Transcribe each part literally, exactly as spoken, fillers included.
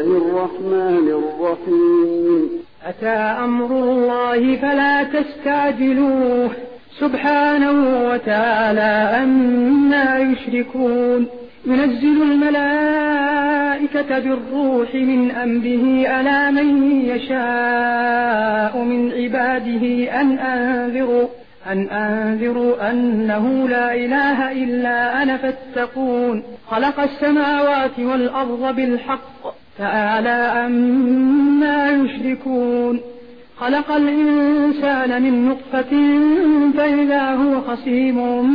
الله الرحمن الرحيم أتى أمر الله فلا تستعجلوه سبحانه وتعالى عما يشركون ينزل الملائكة بالروح من أمره على من يشاء من عباده أن أنذروا أن أنذروا أنه لا إله إلا أنا فاتقون خلق السماوات والأرض بالحق تعالى عما يشركون خلق الإنسان من نطفة فإذا هو خصيم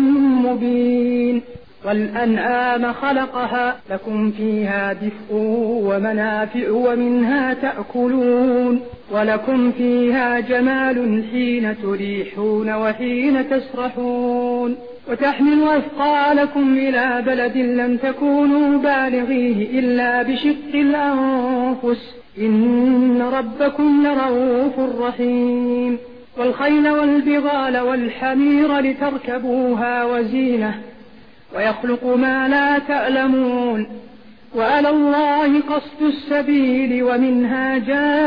مبين والأنعام خلقها لكم فيها دفء ومنافع ومنها تأكلون ولكم فيها جمال حين تريحون وحين تسرحون وتحمل أثقالكم إلى بلد لم تكونوا بالغيه إلا بشق الأنفس إن ربكم لرؤوف رحيم والخيل والبغال والحمير لتركبوها وزينة ويخلق ما لا تعلمون وعلى الله قصد السبيل ومنها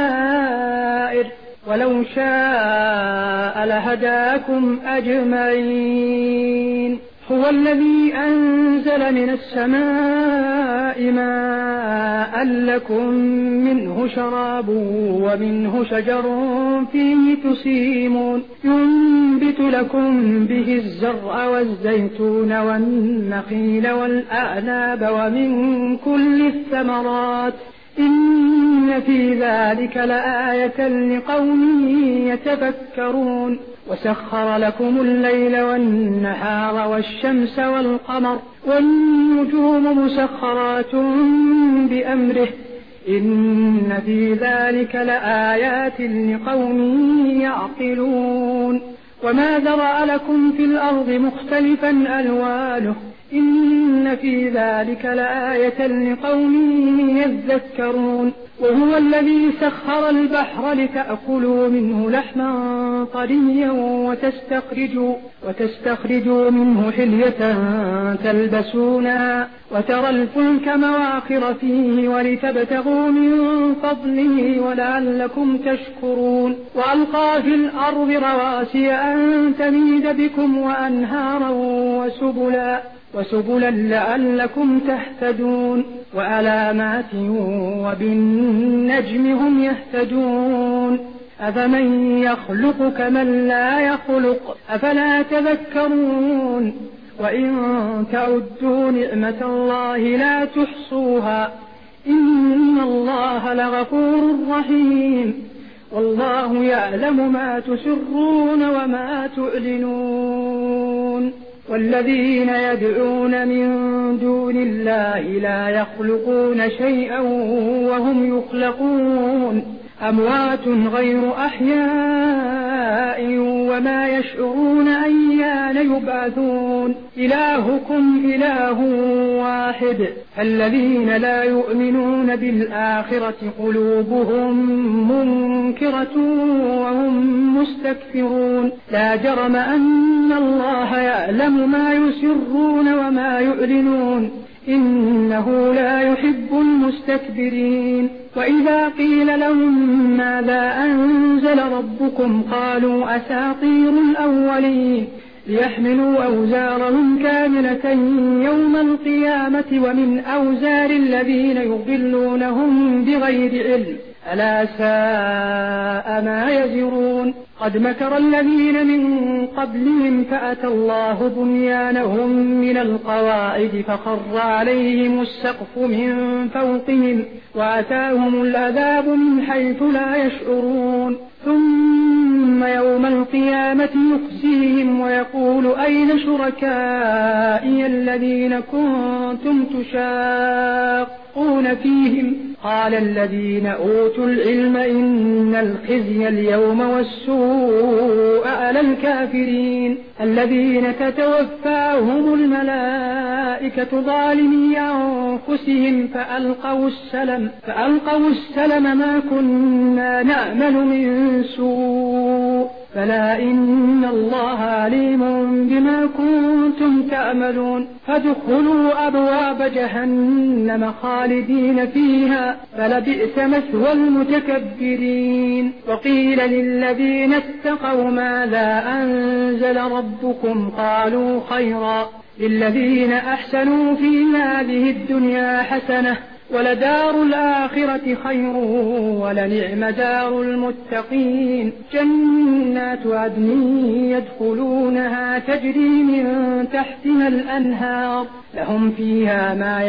جائر ولو شاء لهداكم أجمعين هو الذي أنزل من السماء ماء لكم منه شراب ومنه شجر فيه تسيمون ينبت لكم به الزرع والزيتون والنخيل والأعناب ومن كل الثمرات إن في ذلك لآية لقوم يتفكرون وسخر لكم الليل والنهار والشمس والقمر والنجوم مسخرات بأمره إن في ذلك لآيات لقوم يعقلون وما ذرأ لكم في الأرض مختلفا ألوانه إن في ذلك لآية لقوم يذكرون وهو الذي سخر البحر لتأكلوا منه لحما طريا وتستخرجوا, وتستخرجوا منه حلية تلبسونها وترى الفلك مواخر فيه ولتبتغوا من فضله ولعلكم تشكرون وألقى في الأرض رواسي أن تميد بكم وأنهارا وسبلا وسبلا لعلكم تهتدون وعلامات وبالنجم هم يهتدون أفمن يخلق كمن لا يخلق أفلا تذكرون وإن تعدوا نعمة الله لا تحصوها إن الله لغفور رحيم والله يعلم ما تسرون وما تعلنون والذين يدعون من دون الله لا يخلقون شيئا وهم يخلقون أموات غير أحياء وما يشعرون أيان يبعثون إلهكم إله واحد الذين لا يؤمنون بالآخرة قلوبهم منكرة وهم مستكبرون لا جرم أن الله يعلم ما يسرون وما يعلنون إنه لا يحب المستكبرين وإذا قيل لهم ماذا أنزل ربكم قالوا أساطير الأولين ليحملوا أوزارهم كاملة يوم القيامة ومن أوزار الذين يضلونهم بغير علم ألا ساء ما يزرون قد مكر الذين من قبلهم فأتى الله بنيانهم من القواعد فخر عليهم السقف من فوقهم وأتاهم العذاب من حيث لا يشعرون ثم يوم القيامة يخزيهم ويقول أين شركائي الذين كنتم تشاقون فيهم قال الذين أوتوا العلم إن الخزي اليوم والسوء على الكافرين الذين تتوفاهم الملائكة ظالمي أنفسهم فألقوا السلم فألقوا السلم ما كنا نعمل من سوء بلى إن الله عليم بما كنتم تعملون فادخلوا أبواب جهنم خالدين فيها فلبئس مثوى المتكبرين وقيل للذين اتقوا ماذا أنزل ربكم قالوا خيرا للذين أحسنوا في هذه الدنيا حسنة ولدار الآخرة خير ولنعم دار المتقين جنات عدن يدخلونها تجري من تحتها الأنهار لهم فيها ما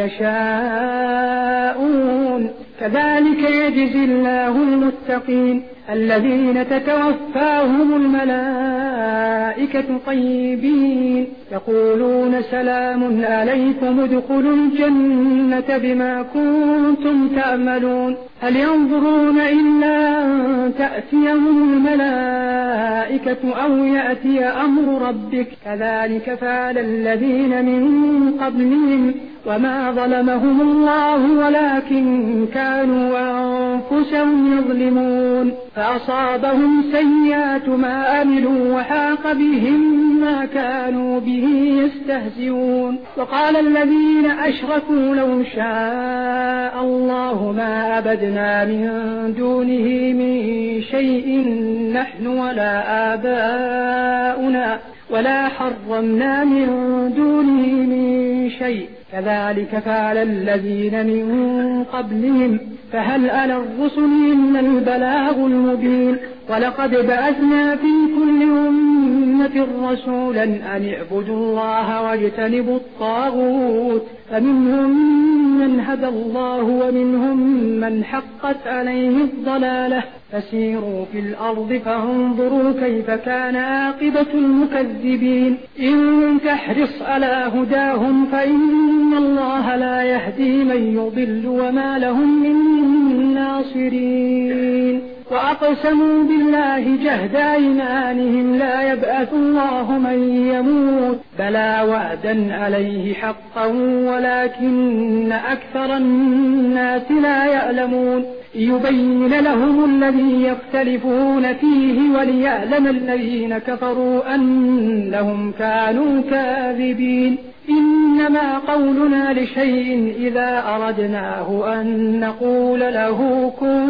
يشاءون كذلك يجزي الله المتقين الذين تتوفاهم الملائكة طيبين يقولون سلام عليكم ادخلوا الجنة بما كنتم تعملون هل ينظرون إلا أن تأتيهم الملائكة أو يأتي أمر ربك كذلك فعل الذين من قبلهم وما ظلمهم الله ولكن كانوا أنفسهم يظلمون فأصابهم سيئات ما عملوا وحاق بهم ما كانوا به يستهزئون وقال الذين أشركوا لو شاء الله ما عبدنا من دونه من شيء نحن ولا آباؤنا ولا حرمنا من دونه من شيء كذلك فعل الذين من قبلهم فهل على الرسل إلا البلاغ المبين ولقد بعثنا في كل أمة رسولا أن اعبدوا الله واجتنبوا الطاغوت فمنهم من هدى الله ومنهم من حقت عليه الضلالة فسيروا في الأرض فانظروا كيف كان عاقبة المكذبين إن تحرص على هداهم فإن الله لا يهدي من يضل وما لهم من ناصرين وأقسموا بالله جهد أيمانهم لا يبعث الله من يموت بلى وعدا عليه حقا ولكن أكثر الناس لا يعلمون يبين لهم الذي يختلفون فيه وليعلم الذين كفروا أنهم كانوا كاذبين إنما قولنا لشيء إذا أردناه أن نقول له كن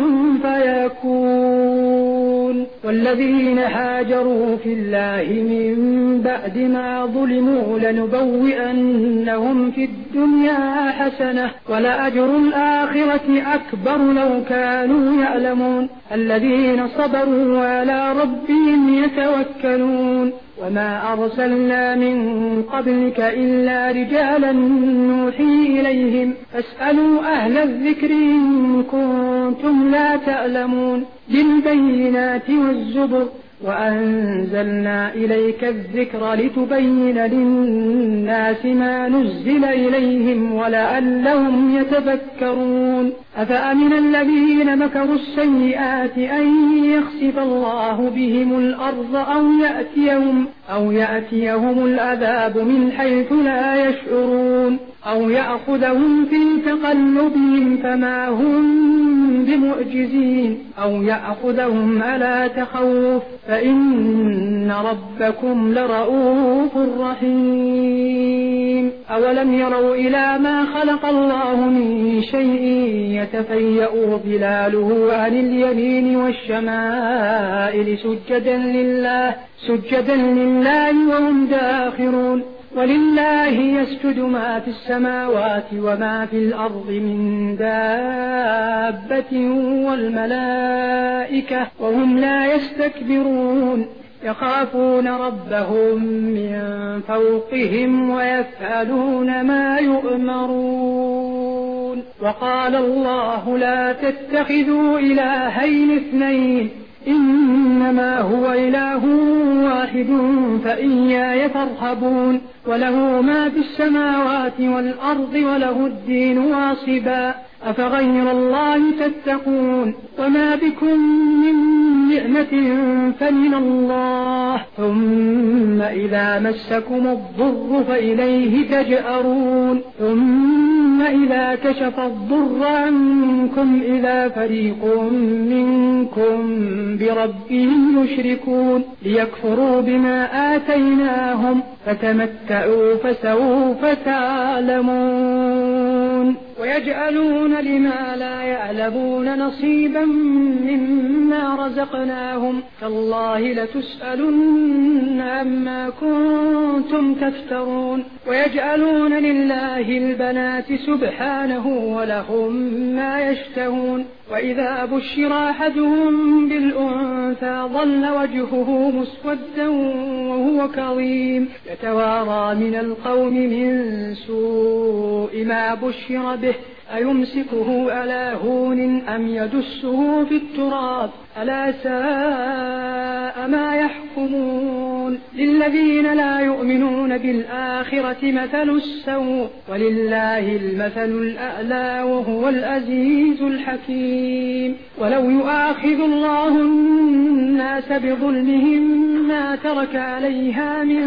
فيكون والذين هاجروا في الله من بعد ما ظلموا لنبوئنهم في الدنيا حسنة ولأجر الآخرة أكبر لو كانوا يعلمون الذين صبروا وعلى ربهم يتوكلون وما أرسلنا من قبلك إلا رجالا نوحي إليهم فاسألوا أهل الذكر إن كنتم لا تعلمون بالبينات والزبر وأنزلنا إليك الذكر لتبين للناس ما نزل إليهم ولعلهم يتفكرون أفأمن الذين مكروا السيئات أن يخسف الله بهم الأرض أو يأتيهم, أو يأتيهم العذاب من حيث لا يشعرون أو يأخذهم في تقلبهم فما هم بمعجزين أو يأخذهم على تخوف فإن ربكم لرؤوف رحيم أولم يروا إلى ما خلق الله من شيء يتفيأ ظلاله عن اليمين والشمائل سجدا لله, سجدا لله وهم داخرون ولله يسجد ما في السماوات وما في الأرض من دابة والملائكة وهم لا يستكبرون يخافون ربهم من فوقهم ويفعلون ما يؤمرون وقال الله لا تتخذوا إلهين اثنين إنما هو إله واحد فإياي فارهبون وله ما في السماوات والأرض وله الدين واصبا أفغير الله تتقون وما بكم من نعمة فمن الله ثم إذا مسكم الضر فإليه تجأرون ثم إذا كشف الضر عنكم إذا فريق منكم بربهم يشركون ليكفروا بما آتيناهم فتمتعوا فسوف تعلمون ويجعلون لما لا يعلمون نصيبا مما رزقناهم تالله لتسألن عما كنتم تفترون ويجعلون لله البنات سبحانه ولهم ما يشتهون وإذا بشر أحدهم بالأنثى ظل وجهه مسودا وهو كظيم يتوارى من القوم من سوء ما بشر به أيمسكه على هون أم يدسه في التراب ألا ساء ما يحكمون للذين لا يؤمنون بالآخرة مثل السوء ولله المثل الأعلى وهو العزيز الحكيم ولو يؤاخذ الله الناس بظلمهم ما ترك عليها من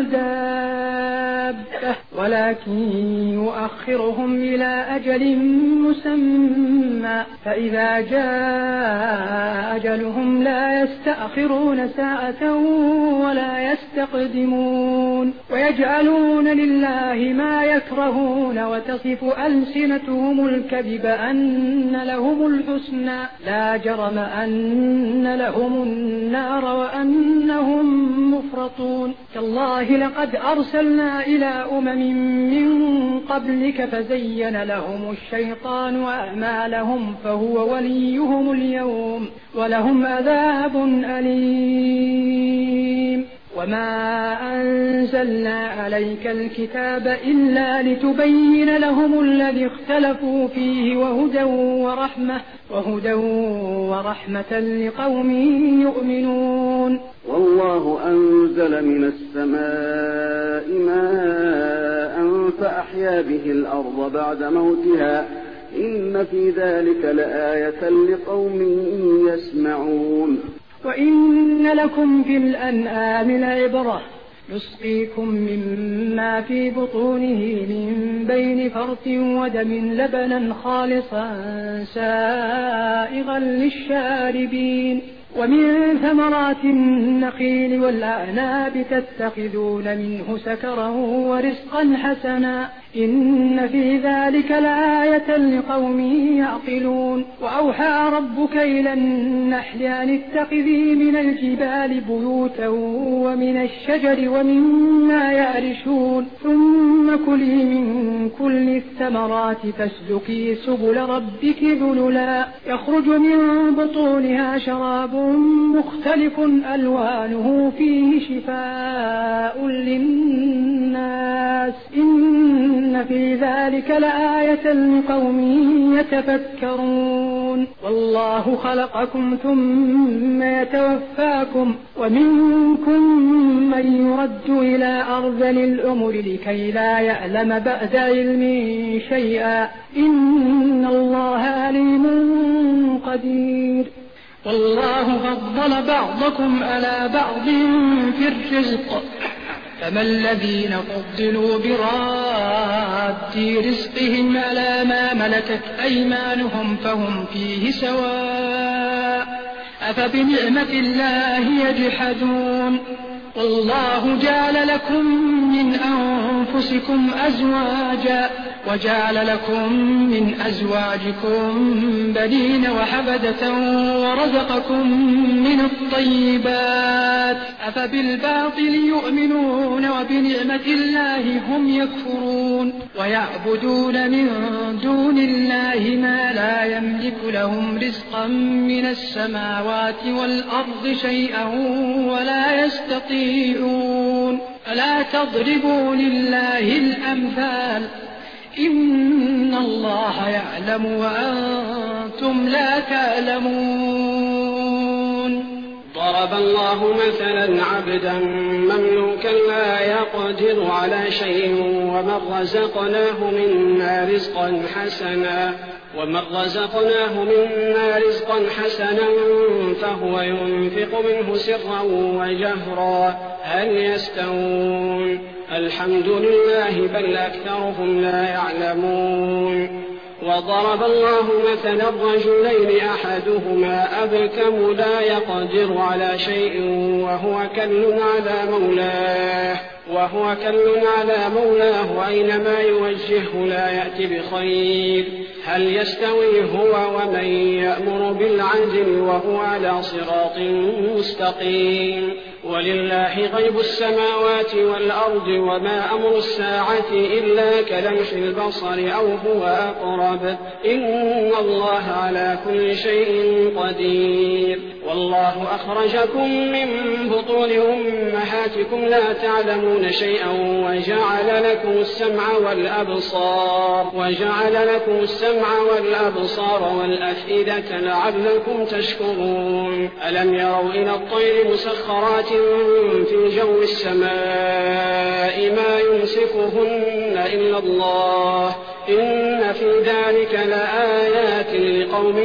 دابة ولكن يؤخرهم إلى أجل مسمى فإذا جاء أجلهم لا يستأخرون ساعة ولا يستقدمون ويجعلون لله ما يكرهون وتصف ألسنتهم الكذب أن لهم الحسنى لا جرم أن لهم النار وأنهم مفرطون تالله لقد أرسلنا إلى أمم من قبلك فزين لهم الشيطان أعمالهم فهو وليهم اليوم ولهم عذاب أليم وما أنزلنا عليك الكتاب إلا لتبين لهم الذي اختلفوا فيه وهدى ورحمة وهدى ورحمة لقوم يؤمنون والله أنزل من السماء ماء فأحيا به الأرض بعد موتها إن في ذلك لآية لقوم يسمعون وإن لكم في الأنعام لعبرة نسقيكم مما في بطونه من بين فرث ودم لبنا خالصا سائغا للشاربين ومن ثمرات النخيل والأعناب تتخذون منه سكرا ورزقا حسنا إن في ذلك لآية لقوم يعقلون وأوحى ربك إلى النحل أن اتخذي من الجبال بيوتا ومن الشجر ومما يعرشون ثم كلي من كل الثمرات فاسلكي سبل ربك ذللا يخرج من بطونها شراب مختلف ألوانه فيه شفاء للناس إن في ذلك لآية لقوم يتفكرون والله خلقكم ثم يتوفاكم ومنكم من يرد إلى أرذل الأمر لكي لا يعلم بعد علم شيئا إن الله عليم قدير والله فضل بعضكم على بعض في الرزق فما الذين فضلوا براد رزقهم على ما ملكت أيمانهم فهم فيه سواء أفبنعمة الله يجحدون والله جعل لكم من أنفسكم أزواجا وجعل لكم من أزواجكم بنين وحفدة ورزقكم من الطيبات أفبالباطل يؤمنون وبنعمة الله هم يكفرون ويعبدون من دون الله ما لا يملك لهم رزقا من السماوات والأرض شيئا ولا يستطيعون ألا تضربوا لله الأمثال إن الله يعلم وأنتم لا تعلمون ضرب الله مثلا عبدا مملوكا لا يقدر على شيء ومن رزقناه منا رزقا حسنا ومن رزقناه منا رزقا حسنا فهو ينفق منه سرا وجهرا هل يستوون الحمد لله بل أكثرهم لا يعلمون. وضرب الله مثلا رجلين أحدهما أبكم لا يقدر على شيء وهو كل على مولاه وهو كل على مولاه أينما يوجهه لا يأتي بخير هل يستوي هو ومن يأمر بالعدل وهو على صراط مستقيم. ولله غيب السماوات والأرض وما أمر الساعة إلا كلمح البصر أو هو أقرب إن الله على كل شيء قدير. والله أخرجكم من بطون أمهاتكم لا تعلمون شيئا وجعل لكم السمع والأبصار وجعل لكم السمع والأبصار والأفئدة لعلكم تشكرون. ألم يروا إلى الطير مسخرات في جو السماء ما يمسكهن إلا الله إن في ذلك لآيات لقوم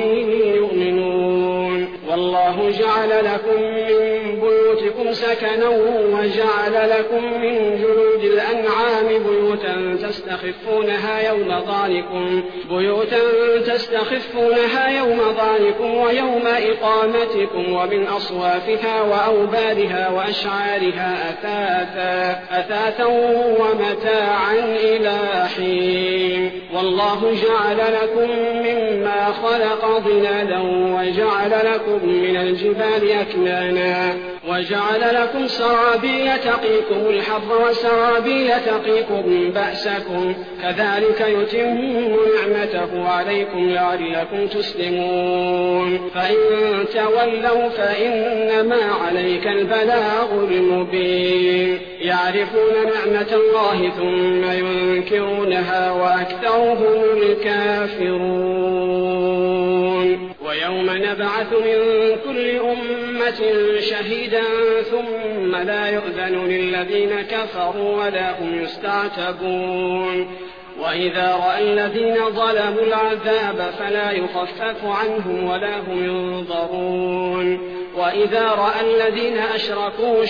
يؤمنون. والله جعل لكم من بيوتكم سكنا وجعل لكم من جلود الأنعام بيوتا تستخفونها يوم ضعنكم بيوتا تستخفونها يوم ضعنكم ويوم إقامتكم ومن أصوافها وأوبارها وأشعارها أثاثا أثاثا ومتاعا إلى حين. والله جعل لكم مما خلق ظلالا وجعل لكم من الجبال أكنانا وجعل لكم سرابيل تقيكم الحر وسرابيل تقيكم بأسكم كذلك يتم نعمته عليكم لعلكم تسلمون. فإن تولوا فإنما عليك البلاغ المبين. يعرفون نعمة الله ثم ينكرونها وأكثرهم الكافرون. ويوم نبعث من كل أمة شهيدا ثم لا يؤذن للذين كفروا ولا هم يستعتبون. وإذا رأى الذين ظلموا العذاب فلا يخفف عنهم ولا هم ينظرون. وإذا رأى الذين أشركوا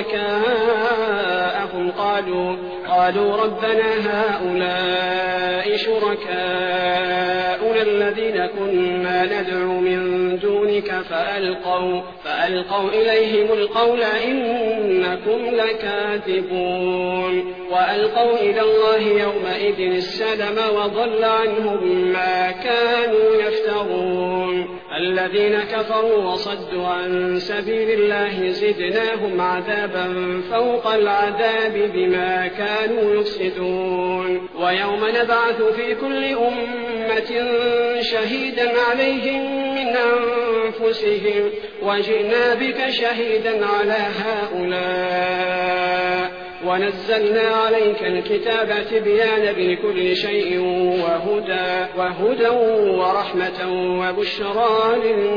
شركاءهم قالوا قالوا ربنا هؤلاء شركاؤنا الذين كنا ندعو من دونك فألقوا, فألقوا إليهم القول إنكم لكاذبون. وألقوا إلى الله يومئذ السلم وضل عنهم ما كانوا يفترون. الذين كفروا وصدوا عن سبيل الله زدناهم عذابا فوق العذاب بما كانوا يفسدون. ويوم نبعث في كل أمة شهيدا عليهم من أنفسهم وجئنا بك شهيدا على هؤلاء ونزلنا عليك الكتاب تبيانا لكل شيء وهدى, وهدى ورحمة وبشرى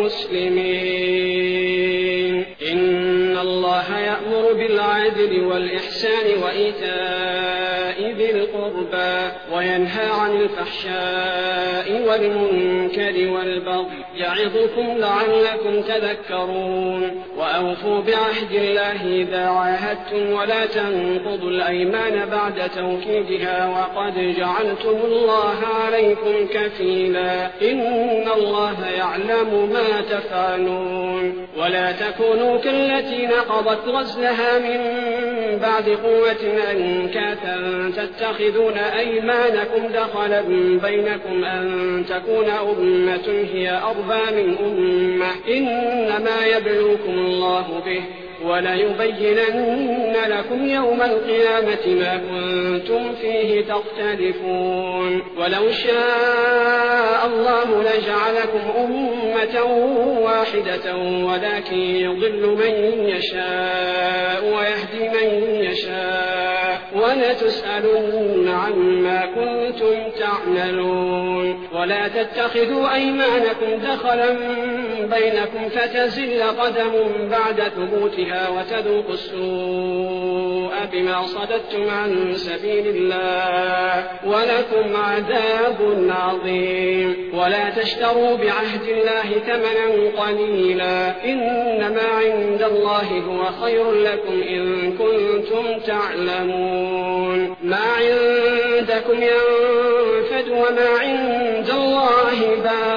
للمسلمين. إن الله يأمر بالعدل والإحسان وإيتاء ذي القربى وينهى عن الفحشاء والمنكر والبغي يعظكم لعلكم تذكرون. وأوفوا بعهد الله إذا عاهدتم ولا تنقضوا الأيمان بعد توكيدها وقد جعلتم الله عليكم كفيلا إن الله يعلم ما تفعلون. ولا تكونوا كالتي نقضت غزلها من بعد قوة أنكاثا تتخذون أيمانكم دخلا بينكم أن تكون أمة هي أربى من أمة إنما يبلوكم الله به وليبينن لكم يوم القيامة ما كنتم فيه تختلفون ولو شاء الله لجعلكم أمة واحدة ولكن يضل من يشاء ويهدي من يشاء ولتسألن عما كنتم تعملون ولا تتخذوا أيمانكم دخلا بينكم فتزل قدم بعد ثبوتها وتذوقوا السوء بما صددتم عن سبيل الله ولكم عذاب عظيم ولا تشتروا بعهد الله ثمنا قليلا إنما عند الله هو خير لكم إن كنتم تعلمون ما عندكم ينفد وما عند الله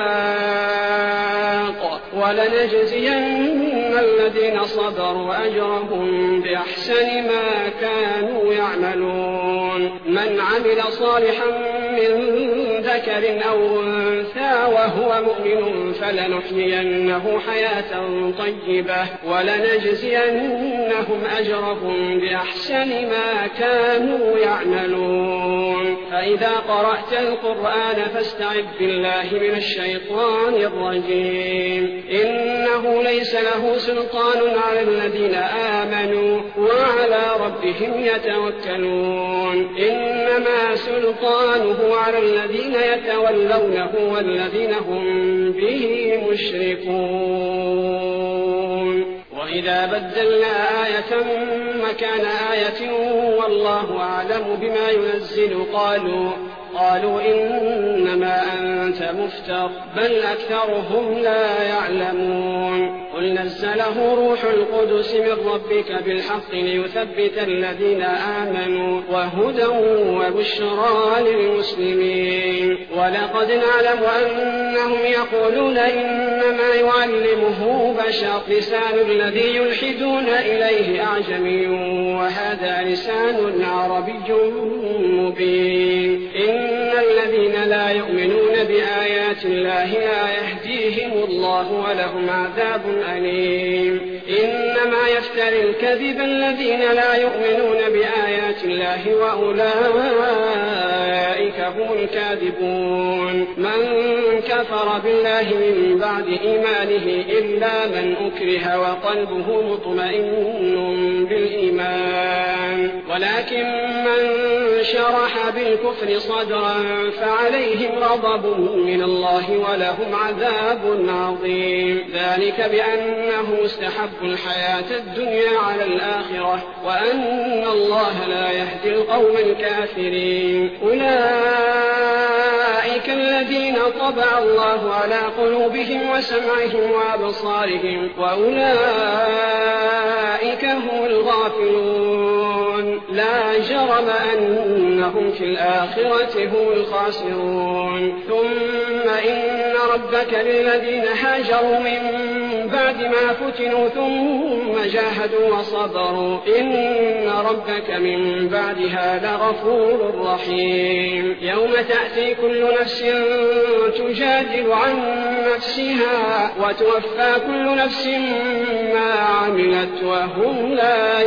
باق ولنجزين الذين صبروا أجرهم بأحسن ما كانوا يعملون من عمل صالحا من ذكر أو أنثى وهو مؤمن فلنحيينه حياة طيبة ولنجزينهم أجرهم بأحسن ما كانوا يعملون فإذا قرأت القرآن فاستعذ بالله من الشيطان الرجيم إنه ليس له سلطان على الذين آمنوا وعلى ربهم يتوكلون إنما سلطانه على الذين يتولونه والذين هم به مشركون وإذا بدلنا آية مكان آية والله أعلم بما ينزل قالوا قالوا إنما أنت مفتر بل أكثرهم لا يعلمون قل نزله روح القدس من ربك بالحق ليثبت الذين آمنوا وهدى وبشرى للمسلمين ولقد نعلم أنهم يقولون إنما يعلمه بشر لسان الذي يلحدون إليه أعجمي وهذا لسان عربي مبين إن الذين لا يؤمنون بآيات الله لا يهديهم الله ولهم عذاب أليم إنما يفتري الكذب الذين لا يؤمنون بآيات الله وأولئك هم الكاذبون من كفر بالله من بعد إيمانه إلا من أكره وقلبه مطمئن بالإيمان ولكن من شرح بالكفر صدرا فعليهم غضب من الله ولهم عذاب عظيم ذلك بأنه استحب الحياة الدنيا على الآخرة وأن الله لا يهدي القوم الكافرين أولئك الذين طبع الله على قلوبهم وسمعهم وأبصارهم وأولئك هم الغافلون لا جرم أنهم في الآخرة هم الخاسرون ثم إن ربك للذين هاجروا من بعد ما فتنوا ثم جاهدوا وصبروا إن ربك من بعدها لغفور رحيم يوم تأتي كل نفس تجادل عن نفسها وتوفى كل نفس ما عملت وهم لا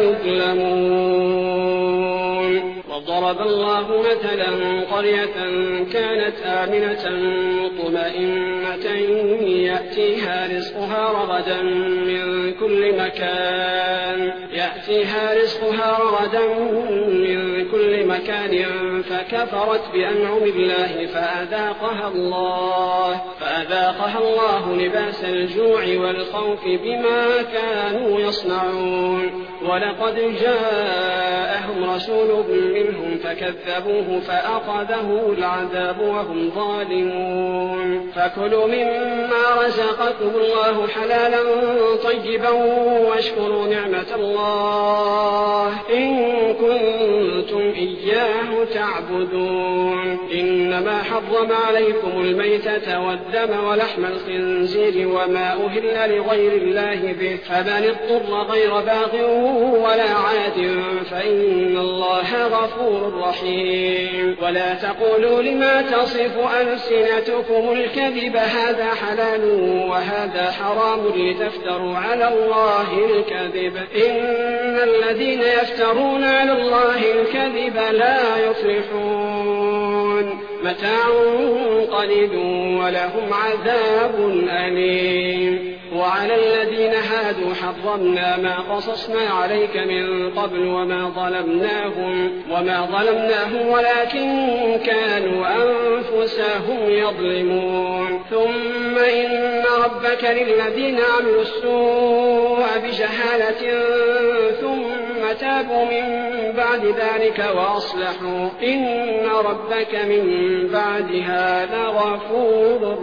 يظلمون وضرب الله مثلا قرية كانت آمنة مطمئنة يأتيها رزقها رغدا من كل مكان يأتيها رزقها رغدا من كل مكان فكفرت بأنعم الله فأذاقها الله فأذاقها الله لباس الجوع والخوف بما كانوا يصنعون ولقد جاءهم رسول منهم فكذبوه فأخذه العذاب وهم ظالمون فكلوا مما رزقكم الله حلالا طيبا واشكروا نعمة الله إن كنتم إياه إياه تعبدون إنما حرم عليكم الميتة والدم ولحم الخنزير وما أهل لغير الله به فمن اضطر غير باغ ولا عاد فإن الله غفور رحيم ولا تقولوا لما تصف ألسنتكم الكذب هذا حلال وهذا حرام لتفتروا على الله الكذب إن الذين يفترون على الله الكذب لا يفلحون متاع قليل ولهم عذاب أليم وعلى الذين هادوا حرمنا ما قصصنا عليك من قبل وما ظلمناهم وما ظلمناهم ولكن كانوا أنفسهم يظلمون ثم إن ربك للذين عملوا السوء بجهالة ثم تابوا من بعد ذلك وأصلحوا إن ربك من بعدها لغفور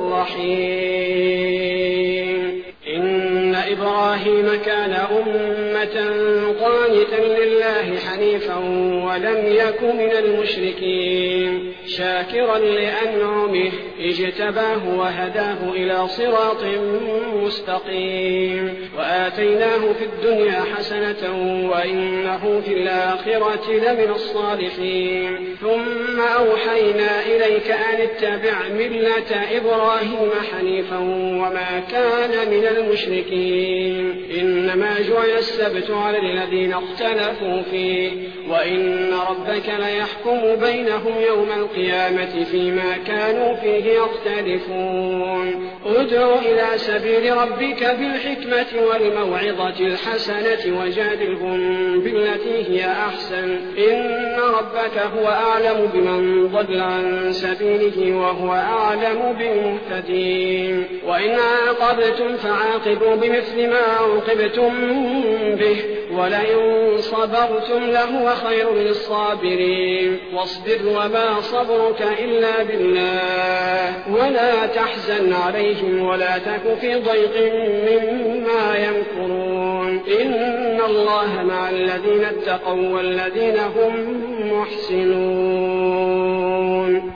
رحيم إن إبراهيم كان أمة قانتا لله حنيفا ولم يك من المشركين شاكرا لأنعمه اجتباه وهداه إلى صراط مستقيم وآتيناه في الدنيا حسنة وإنه في الآخرة لمن الصالحين ثم أوحينا إليك أن اتبع ملة إبراهيم حنيفا وما كان من المشركين إنما جعل السبت على الذين اختلفوا فيه وإن ربك ليحكم بينهم يوم القيامة فيما كانوا فيه يختلفون ادع إلى سبيل ربك بالحكمة والموعظة الحسنة وجادلهم بالتي هي أحسن إن ربك هو أعلم بمن ضل عن سبيله وهو أعلم بالمهتدين وإن عاقبتم فعاقبوا بمثل ما عوقبتم به ولئن صبرتم لهو خير للصابرين واصبر وما صبرك إلا بالله ولا تحزن عليهم ولا تك في ضيق مما يمكرون إن الله مع الذين اتقوا والذين هم محسنون.